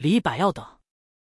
李百药等。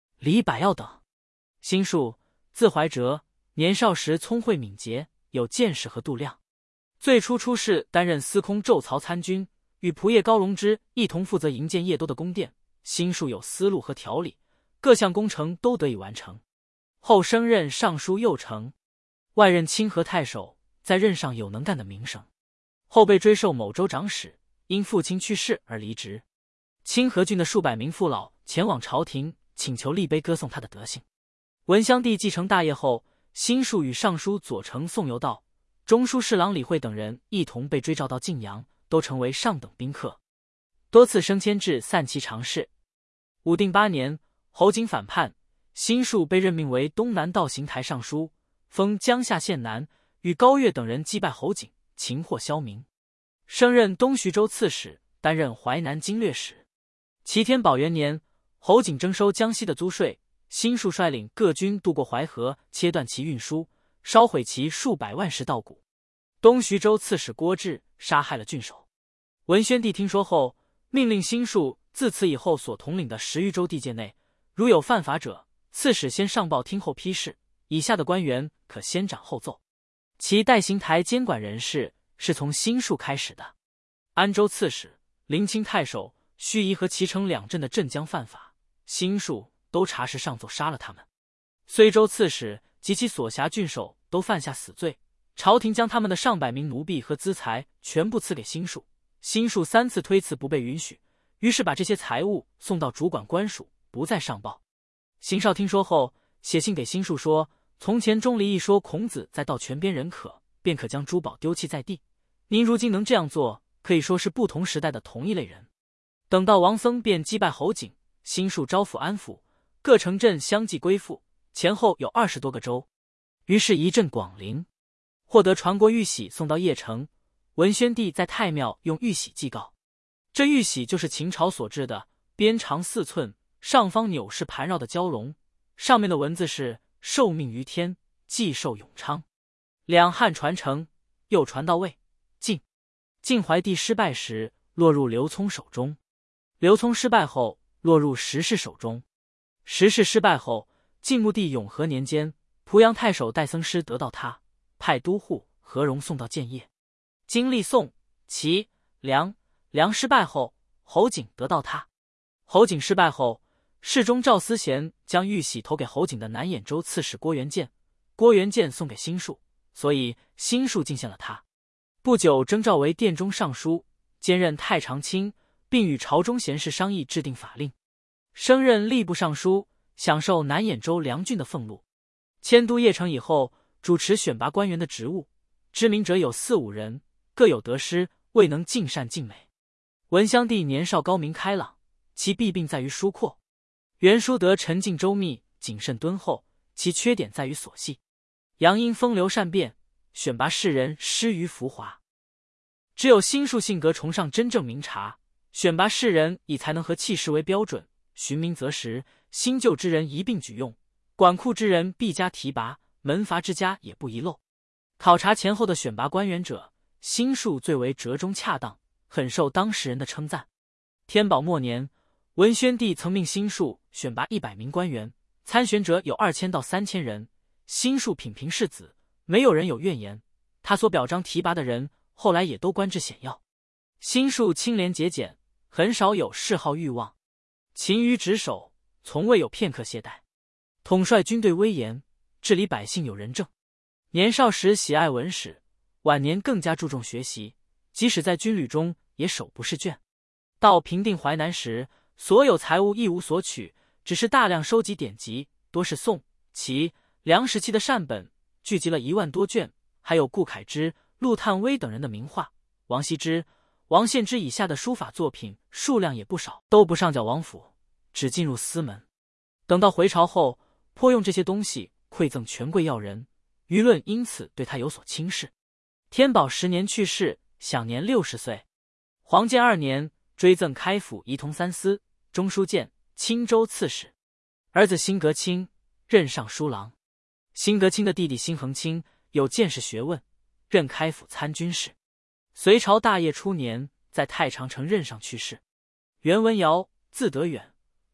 辛树，字怀哲，年少时聪慧敏捷，有见识和度量。最初出仕担任司空骤曹参军，与仆射高龙之一同负责营建邺都的宫殿。辛树有思路和条理，各项工程都得以完成。后升任尚书右丞，外任清河太守，在任上有能干的名声。后被追授某州长史，因父亲去世而离职。清河郡的数百名父老前往朝廷，请求立碑歌颂他的德行。文襄帝继承大业后，辛树与尚书左丞宋由道、中书侍郎李惠等人一同被追召到晋阳，都成为上等宾客，多次升迁至散骑常侍。武定8年，侯景反叛，辛树被任命为东南道行台尚书，封江夏县男，与高岳等人击败侯景，擒获萧明，升任东徐州刺史，担任淮南经略使。齐天宝元年，侯景征收江西的租税，辛树率领各军渡过淮河，切断其运输，烧毁其数百万石稻谷。东徐州刺史郭志杀害了郡守。文宣帝听说后，命令辛树自此以后所统领的10余州地界内，如有犯法者，刺史先上报，听候批示，以下的官员可先斩后奏。其代行台监管人事是从辛树开始的。安州刺史、临清太守盱眙和齐城2镇的镇江犯法，辛树都查实上奏杀了他们。睢州刺史及其所辖郡守都犯下死罪，朝廷将他们的上百名奴婢和资财全部赐给辛树。辛树3次推辞不被允许，于是把这些财物送到主管官署，不再上报。邢绍听说后，写信给辛树说：从前钟离一说孔子在道泉边人渴，便可将珠宝丢弃在地，您如今能这样做，可以说是不同时代的同一类人。等到王僧便击败侯景，辛树招抚安抚，各城镇相继归附，前后有20多个州。于是一镇广陵，获得传国玉玺送到邺城。文宣帝在太庙用玉玺祭告，这玉玺就是秦朝所制的，边长4寸，上方钮式盘绕的蛟龙，上面的文字是受命于天，既寿永昌。两汉传承，又传到魏晋。晋怀帝失败时落入刘聪手中，刘聪失败后落入石氏手中，石氏失败后，晋穆帝永和年间，濮阳太守戴僧师得到他，派都护何荣送到建业。经历宋、齐、梁失败后，侯景得到他。侯景失败后，侍中赵思贤将玉玺投给侯景的南兖州刺史郭元建，郭元建送给辛树，所以辛树进献了他。不久征召为殿中尚书，兼任太常卿，并与朝中贤士商议制定法令。升任吏部尚书，享受南兖州梁郡的俸禄。迁都邺城以后，主持选拔官员的职务，知名者有4、5人，各有得失，未能尽善尽美。文襄帝年少高明开朗，其弊病在于疏阔；袁叔德沉静周密，谨慎敦厚，其缺点在于琐细。杨殷风流善变，选拔士人失于浮华。只有辛树性格崇尚真正明察，选拔士人以才能和气势为标准，寻名择实，新旧之人一并举用，管库之人必加提拔，门阀之家也不遗漏。考察前后的选拔官员者，辛树最为折中恰当，很受当时人的称赞。天宝末年，文宣帝曾命辛树选拔100名官员，参选者有2000到3000人，辛树品评士子，没有人有怨言。他所表彰提拔的人，后来也都官至显要。辛树清廉节俭，很少有嗜好欲望，勤于职守，从未有片刻懈怠。统帅军队威严，治理百姓有仁政。年少时喜爱文史，晚年更加注重学习，即使在军旅中也手不释卷。到平定淮南时，所有财物一无所取，只是大量收集典籍，多是宋、齐、梁时期的善本，聚集了1万多卷，还有顾恺之、陆探微等人的名画，王羲之、王献之以下的书法作品数量也不少，都不上缴王府，只进入私门。等到回朝后，颇用这些东西馈赠权贵要人，舆论因此对他有所轻视。天宝10年去世，享年60岁。黄建2年，追赠开府仪同3司、中书监、青州刺史。儿子辛革清任尚书郎。辛革清的弟弟辛恒清有见识学问，任开府参军事。隋朝大业初年，在太常城任上去世。袁文尧，字德远，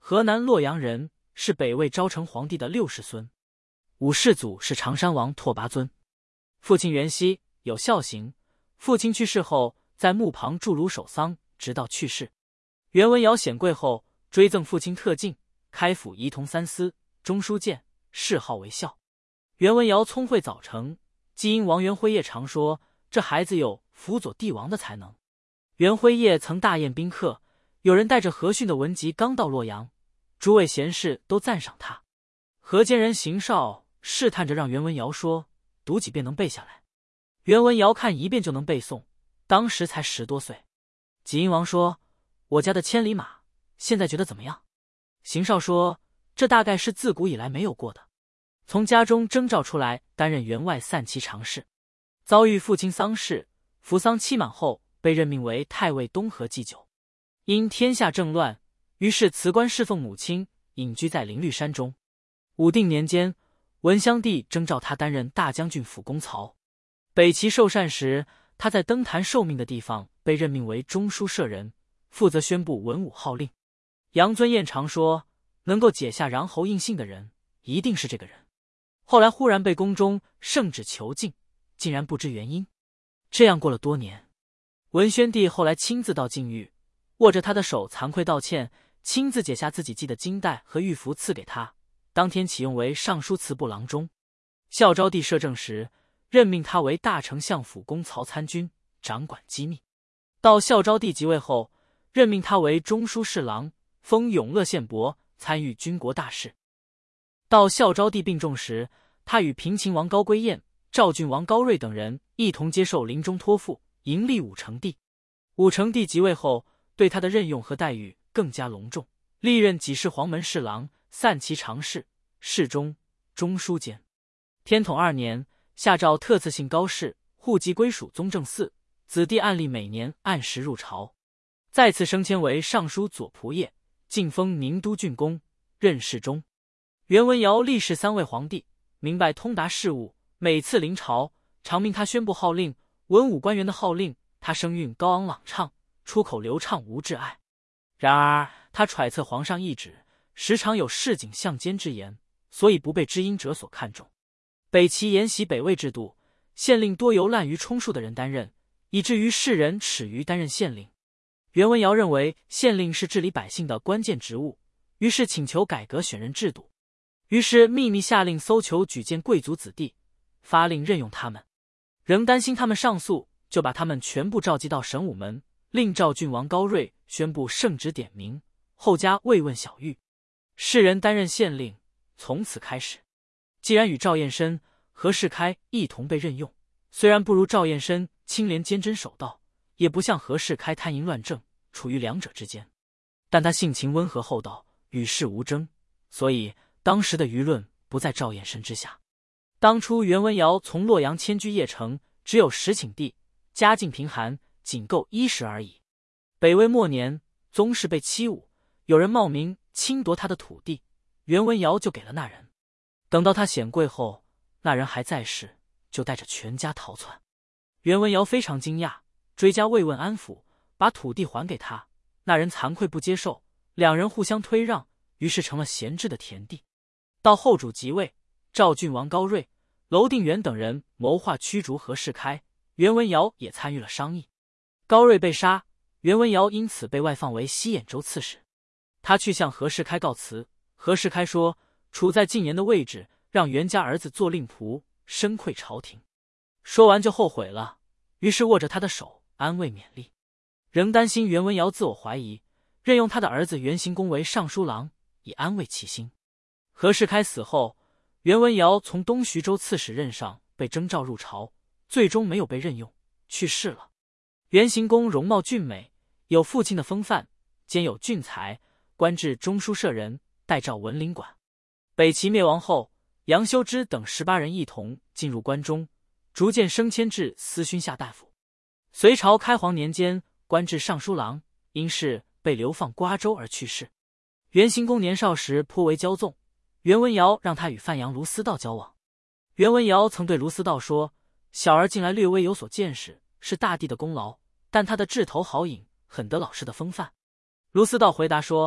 河南洛阳人，是北魏昭成皇帝的6世孙。五世祖是长山王拓跋尊。父亲袁熙有孝行，父亲去世后，在墓旁筑炉守丧，直到去世。袁文瑶显贵后，追赠父亲特进，开府仪同三司、中书监，谥号为孝。袁文瑶聪慧早成，既因王元辉业常说这孩子有辅佐帝王的才能。袁辉业曾大宴宾客，有人带着何逊的文集刚到洛阳，诸位贤士都赞赏他。河间人邢绍试探着让袁文瑶说读几遍能背下来。袁文瑶看一遍就能背诵，当时才10多岁。济阴王说：“我家的千里马，现在觉得怎么样？”邢绍说：“这大概是自古以来没有过的。”从家中征召出来担任员外散骑常侍，遭遇父亲丧事，服丧期满后被任命为太尉东河祭酒。因天下政乱，于是辞官侍奉母亲，隐居在灵绿山中。武定年间，文襄帝征召他担任大将军辅公曹。北齐受禅时，他在登坛受命的地方被任命为中书舍人，负责宣布文武号令。杨尊彦常说，能够解下穰侯印信的人，一定是这个人。后来忽然被宫中圣旨囚禁，竟然不知原因。这样过了多年，文宣帝后来亲自到禁狱，握着他的手惭愧道歉，亲自解下自己系的金带和玉符赐给他，当天启用为尚书祠部郎中。孝昭帝摄政时，任命他为大丞相辅公曹参军，掌管机密。到孝昭帝即位后，任命他为中书侍郎，封永乐县伯，参与军国大事。到孝昭帝病重时，他与平秦王高归彦、赵郡王高睿等人一同接受临终托付，迎立武成帝。武成帝即位后，对他的任用和待遇更加隆重，历任给事黄门侍郎、散骑常侍、侍中、中书监。天统2年，下诏特赐姓高氏，户籍归属宗正寺，子弟按例每年按时入朝。再次升迁为尚书左仆射，晋封宁都郡公，任侍中。袁文瑶历世3位皇帝，明白通达事务，每次临朝，常命他宣布号令，文武官员的号令，他声韵高昂朗畅，出口流畅无滞碍。然而他揣测皇上意旨，时常有市井巷间之言，所以不被知音者所看重。北齐沿袭北魏制度，县令多由滥竽充数的人担任，以至于世人耻于担任县令。袁文瑶认为县令是治理百姓的关键职务，于是请求改革选任制度。于是秘密下令搜求举荐贵族子弟，发令任用他们。仍担心他们上诉，就把他们全部召集到神武门，令赵郡王高睿宣布圣旨点名，后加慰问小狱。世人担任县令，从此开始。既然与赵彦深、何世开一同被任用，虽然不如赵彦深清廉坚贞守道，也不像何世开贪淫乱政，处于两者之间，但他性情温和厚道，与世无争，所以当时的舆论不在赵彦深之下。当初袁文瑶从洛阳迁居邺城，只有10顷地，家境贫寒，仅够衣食而已。北魏末年，宗室被欺侮，有人冒名侵夺他的土地，袁文瑶就给了那人。等到他显贵后，那人还在世，就带着全家逃窜。袁文瑶非常惊讶，追加慰问安抚，把土地还给他。那人惭愧不接受，两人互相推让，于是成了闲置的田地。到后主即位，赵郡王高睿、娄定远等人谋划驱逐何世开，袁文瑶也参与了商议。高睿被杀，袁文瑶因此被外放为西兖州刺史。他去向何世开告辞，何世开说处在禁言的位置，让袁家儿子做令仆，深愧朝廷。说完就后悔了，于是握着他的手安慰勉励。仍担心袁文瑶自我怀疑，任用他的儿子袁行恭为尚书郎，以安慰其心。何世开死后，袁文瑶从东徐州刺史任上被征召入朝，最终没有被任用，去世了。袁行恭容貌俊美，有父亲的风范，兼有俊才，官至中书舍人，代诏文林馆。北齐灭亡后，杨修之等18人一同进入关中，逐渐升迁至司勋下大夫。隋朝开皇年间，官至尚书郎，因事被流放瓜州而去世。袁行恭年少时颇为骄纵，袁文瑶让他与范阳卢思道交往。袁文瑶曾对卢思道说，小儿近来略微有所见识，是大帝的功劳，但他的志头好隐，很得老师的风范。卢思道回答说，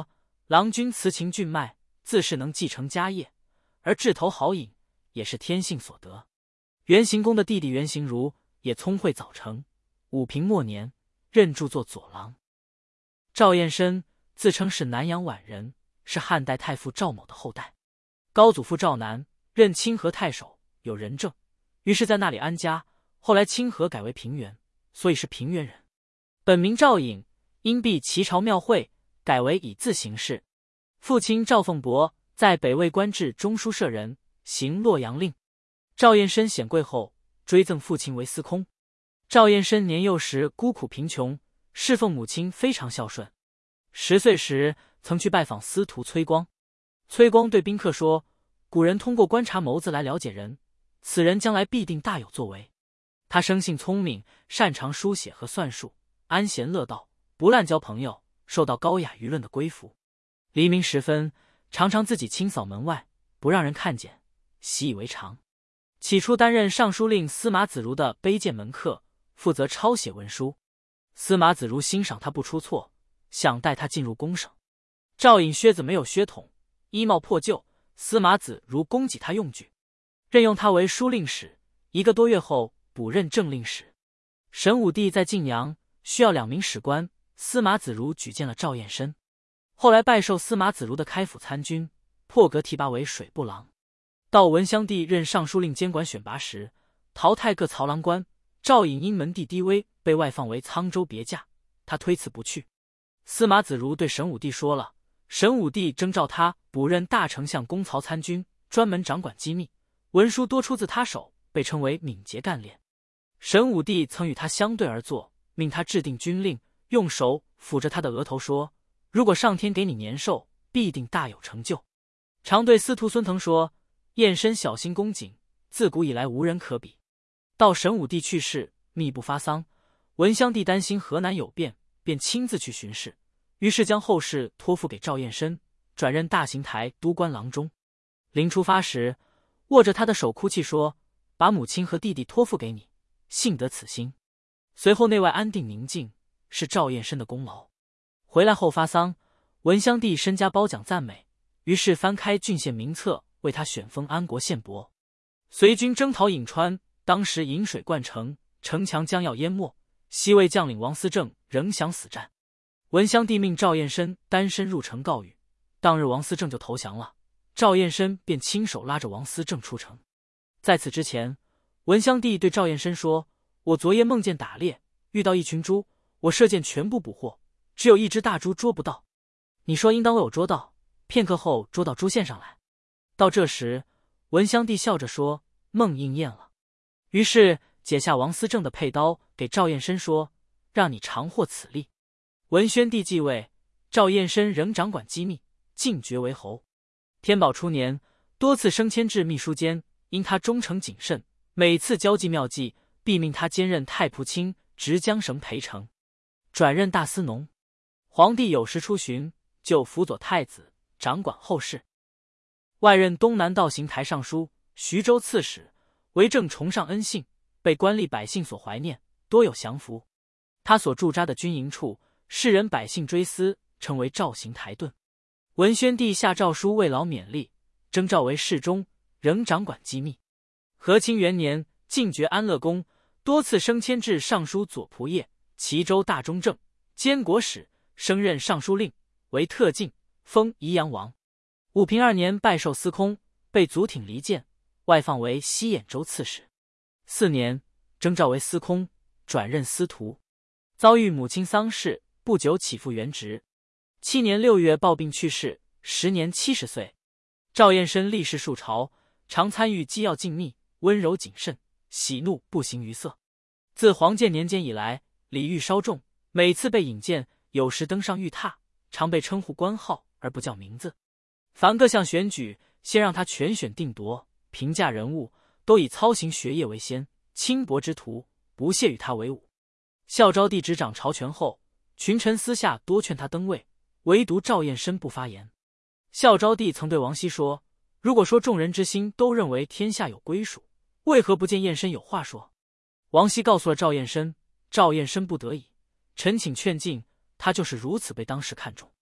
郎君辞情俊迈，自是能继承家业，而志投好隐，也是天性所得。元行公的弟弟元行儒也聪慧早成，武平末年任著作左郎。赵彦深自称是南阳宛人，是汉代太傅赵某的后代。高祖父赵南任清河太守，有仁政，于是在那里安家。后来清河改为平原，所以是平原人。本名赵颖，因避齐朝庙会，改为以字行事。父亲赵凤伯在北魏官至中书舍人，行洛阳令。赵彦深显贵后，追赠父亲为司空。赵彦深年幼时孤苦贫穷，侍奉母亲非常孝顺。10岁时曾去拜访司徒崔光。崔光对宾客说，古人通过观察眸子来了解人，此人将来必定大有作为。他生性聪明，擅长书写和算术，安闲乐道，不滥交朋友，受到高雅舆论的归服。黎明时分，常常自己清扫门外，不让人看见，习以为常。起初担任尚书令司马子如的卑贱门客，负责抄写文书。司马子如欣赏他不出错，想带他进入宫省。赵颖靴子没有靴筒，衣帽破旧，司马子如供给他用具，任用他为书令使。1个多月后，补任正令使。神武帝在晋阳需要2名史官，司马子如举荐了赵彦深。后来拜授司马子如的开府参军，破格提拔为水部郎。到文襄帝任尚书令监管选拔时，淘汰各曹郎官，赵颖因门第低微，被外放为沧州别驾，他推辞不去。司马子如对神武帝说了，神武帝征召他补任大丞相公曹参军，专门掌管机密，文书多出自他手，被称为敏捷干练。神武帝曾与他相对而坐，命他制定军令，用手抚着他的额头说，如果上天给你年寿，必定大有成就。常对司徒孙腾说，彦深小心恭谨，自古以来无人可比。到神武帝去世，密不发丧，文襄帝担心河南有变，便亲自去巡视，于是将后事托付给赵彦深，转任大行台都官郎中。临出发时，握着他的手哭泣说，把母亲和弟弟托付给你，幸得此心。随后内外安定宁静，是赵彦深的功劳。回来后发丧，文襄帝身加褒奖赞美，于是翻开郡县名册，为他选封安国县伯。随军征讨颍川，当时引水灌城，城墙将要淹没，西魏将领王思政仍想死战。文襄帝命赵彦深单身入城告谕，当日王思政就投降了，赵彦深便亲手拉着王思政出城。在此之前，文襄帝对赵彦深说，我昨夜梦见打猎，遇到一群猪，我射箭全部捕获，只有一只大猪捉不到，你说应当为我捉到，片刻后捉到猪线上来。到这时，文襄帝笑着说，梦应验了。于是解下王思政的佩刀，给赵彦深说，让你尝获此利。文宣帝继位，赵彦深仍掌管机密，进爵为侯。天宝初年，多次升迁至秘书监，因他忠诚谨慎，每次交际妙计，必命他兼任太仆卿、执江绳陪丞，转任大司农。皇帝有时出巡，就辅佐太子，掌管后事。外任东南道行台尚书、徐州刺史，为政崇尚恩信，被官吏百姓所怀念，多有降服。他所驻扎的军营处，世人百姓追思，称为赵行台顿。文宣帝下诏书慰劳勉励，征召为侍中，仍掌管机密。和清元年，进爵安乐公，多次升迁至尚书左仆射、齐州大中正、监国使，升任尚书令，为特进，封宜阳王。武平2年，拜授司空，被祖挺离间，外放为西兖州刺史。4年，征召为司空，转任司徒。遭遇母亲丧事，不久起复原职。7年6月暴病去世，时年70岁。赵彦深历仕数朝，常参与机要禁密，温柔谨慎，喜怒不形于色。自黄建年间以来，礼遇稍重，每次被引荐，有时登上御榻，常被称呼官号而不叫名字。凡各项选举，先让他全选定夺，评价人物都以操行学业为先，轻薄之徒不屑与他为伍。孝昭帝执掌朝权后，群臣私下多劝他登位，唯独赵彦深不发言。孝昭帝曾对王熙说，如果说众人之心都认为天下有归属，为何不见彦深有话说？王熙告诉了赵彦深，赵彦深不得已，臣请劝进，他就是如此被当时看重。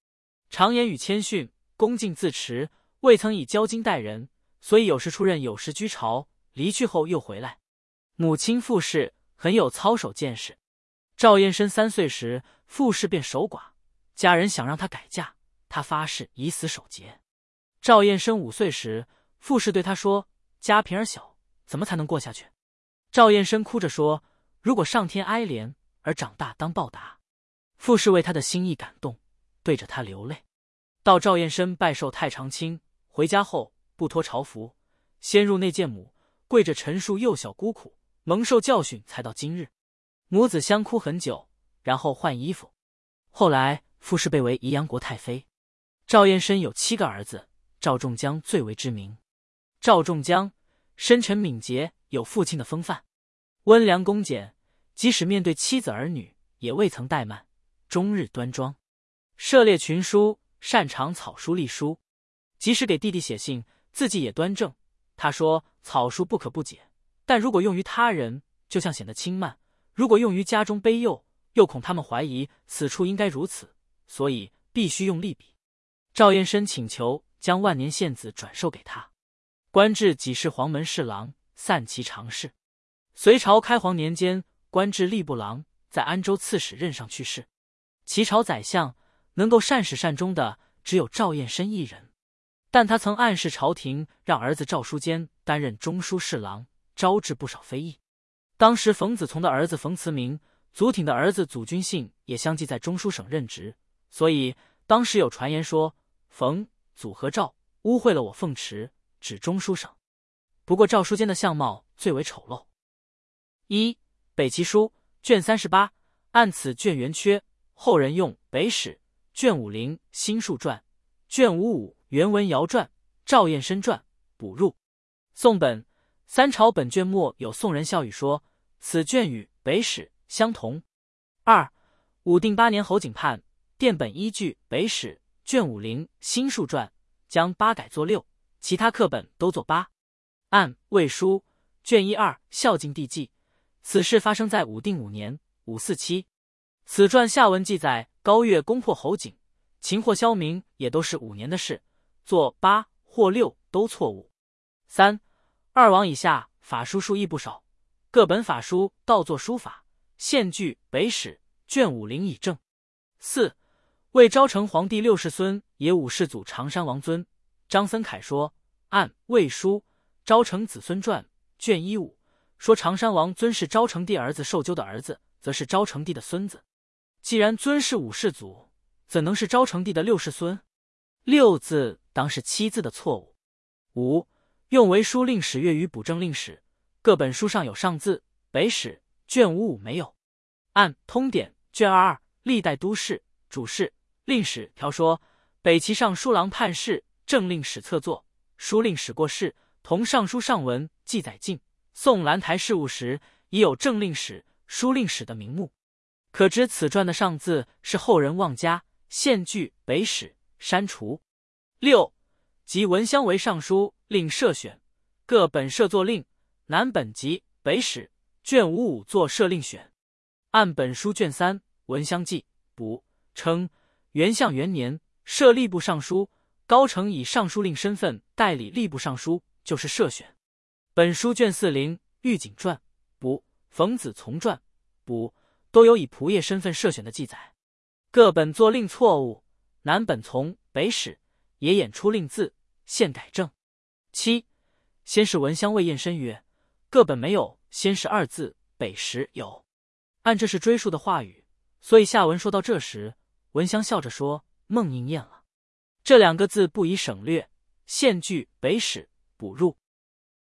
常言语谦逊，恭敬自持，未曾以交金待人，所以有时出任，有时居巢，离去后又回来。母亲傅氏很有操守见识。赵燕申3岁时，傅氏便守寡，家人想让她改嫁，她发誓以死守节。赵燕申5岁时，傅氏对他说：“家贫而小，怎么才能过下去？”赵燕申哭着说：“如果上天哀怜，而长大当报答。”傅氏为他的心意感动，对着他流泪。到赵燕申拜受太常卿，回家后不脱朝服，先入内见母，跪着陈述幼小孤苦，蒙受教训，才到今日。母子相哭很久，然后换衣服。后来傅氏被为宜阳国太妃。赵燕申有7个儿子，赵仲江最为知名。赵仲江深沉敏捷，有父亲的风范，温良恭俭，即使面对妻子儿女，也未曾怠慢，终日端庄。涉猎群书，擅长草书隶书，即使给弟弟写信，字迹也端正。他说：“草书不可不解，但如果用于他人，就像显得轻慢；如果用于家中卑幼，又恐他们怀疑此处应该如此，所以必须用隶笔。”赵燕申请求将万年献子转授给他，官至给事黄门侍郎，散骑常侍。隋朝开皇年间，官至吏部郎，在安州刺史任上去世。齐朝宰相能够善始善终的只有赵燕申一人，但他曾暗示朝廷让儿子赵书坚担任中书侍郎，招致不少非议。当时冯子从的儿子冯慈明、祖挺的儿子祖君信也相继在中书省任职，所以当时有传言说冯、祖和赵污秽了我凤池，指中书省。不过赵书坚的相貌最为丑陋。北齐书卷38，按此卷圆缺，后人用北史卷50新述传、卷55原文尧传、赵燕申传补入。宋本三朝本卷末有宋人笑语说，此卷与北史相同。武定8年侯景判，殿本依据北史卷50新述传，将8改作6，其他课本都作8。按魏书卷12孝敬帝纪，此事发生在武定5年547。此传下文记载高岳攻破侯景，擒获萧明也都是5年的事，作8或6都错误。二王以下法书数亦不少，各本法书倒作书法，现据北史卷50以正。为昭成皇帝6世孙也武世祖常山王尊，张森凯说，按魏书昭成子孙传卷15说常山王尊是昭成帝儿子受纠的儿子，则是昭成帝的孙子。既然尊是武世祖，怎能是昭成帝的6世孙？6字当是7字的错误。用为书令史阅于补正令史，各本书上有上字，北史卷55没有。按通典卷22历代都市主事令史条说，北齐尚书郎判事正令史册作，书令史过世，同尚书上文记载晋、宋兰台事务时，已有正令史、书令史的名目，可知此传的上字是后人妄加，现据北史删除。即文襄为尚书令设选，各本设作令，南本及北史卷55作设令选。按本书卷3文襄记补称，元象元年设吏部尚书，高澄以尚书令身份代理吏部尚书，就是设选。本书卷40御景传补冯子从传补都有以仆射身份设选的记载，各本作令错误，南本从北史也演出令字，现改正。先是文襄谓燕申曰，各本没有先是2字，北史有。按这是追述的话语，所以下文说到这时，文襄笑着说梦应验了。这2个字不宜省略，现据北史补入。